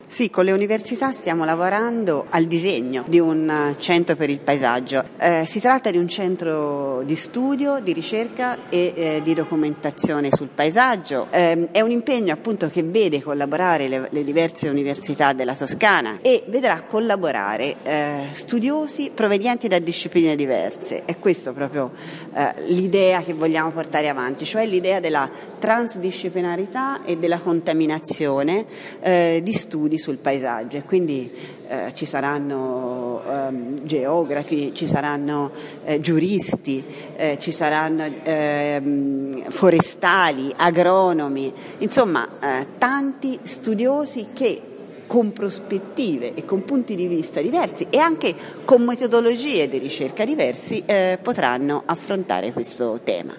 Sì, con le università stiamo lavorando al disegno di un centro per il paesaggio. Si tratta di un centro di studio, di ricerca e di documentazione sul paesaggio. È un impegno appunto che vede collaborare le diverse università della Toscana e vedrà collaborare studiosi provenienti da discipline diverse. È questo proprio l'idea che vogliamo portare avanti, cioè l'idea della transdisciplinarità e della contaminazione di studi sul paesaggio, e quindi ci saranno geografi, ci saranno giuristi, ci saranno forestali, agronomi, insomma tanti studiosi che con prospettive e con punti di vista diversi e anche con metodologie di ricerca diversi potranno affrontare questo tema.